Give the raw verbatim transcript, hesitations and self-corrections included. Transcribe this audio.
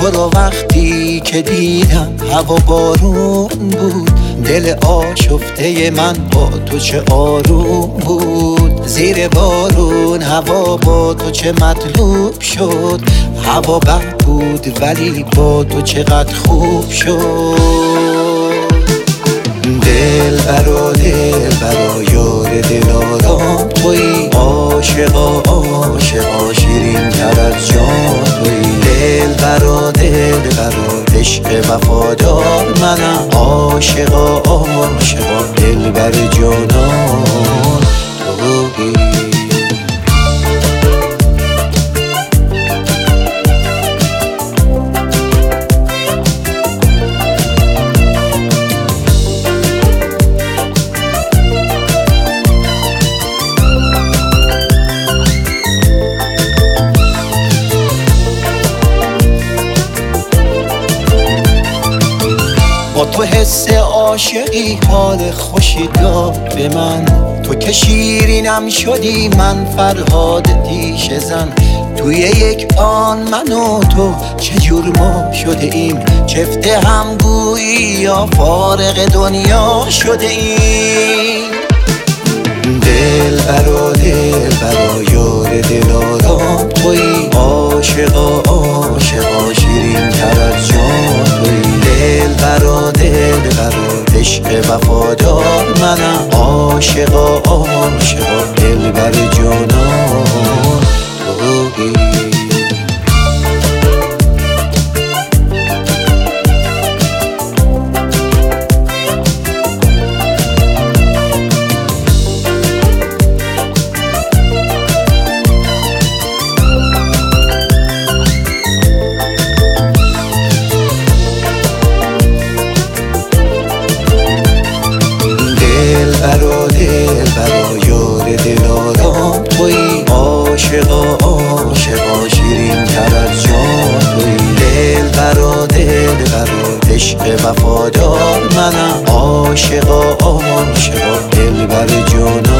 تو رو وقتی که دیدم هوا بارون بود، دل آشفته من با تو چه آروم بود. زیر بارون هوا با تو چه مطلوب شد، هوا بد بود ولی با تو چقدر خوب شد. دل برا دل برا یار دلارام تویی، عاشقا عاشقا شیرین تر از جان تویی. دل برا دل برا عشق وفادار منم، عاشقا عاشقا دل بر جانان تویی. با تو حس عاشقی حال خوشی داد به من، تو که شیرینم شدی من فرهاد دیش زن. توی یک آن من و تو چجور ما شده ایم، چفته هم گویی یا فارغ دنیا شده ایم. دل برا دل برا یار دلارام تویی، عاشقا عاشقا شیرین تر از جان تویی. دل برا دل برا عشق وفادار منم، عاشقا عاشقا دل بر جانان تویی. برا دل برا یار دلارام تویی، عاشقا عاشقا شیرین تر از جان تویی. دل برا دل برا عشق وفادار منم، عاشقا عاشقا دل بر جانان